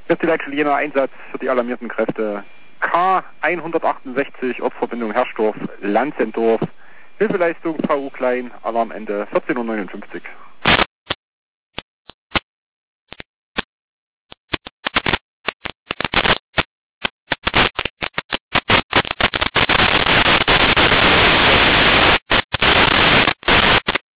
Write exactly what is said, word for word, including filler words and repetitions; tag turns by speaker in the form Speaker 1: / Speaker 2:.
Speaker 1: Wird die Leitstelle Jena Einsatz für die alarmierten Kräfte. K hundertachtundsechzig, Ortsverbindung Herrsdorf, Lanzendorf. Hilfeleistung V U Klein, Alarmende vierzehn Uhr neunundfünfzig.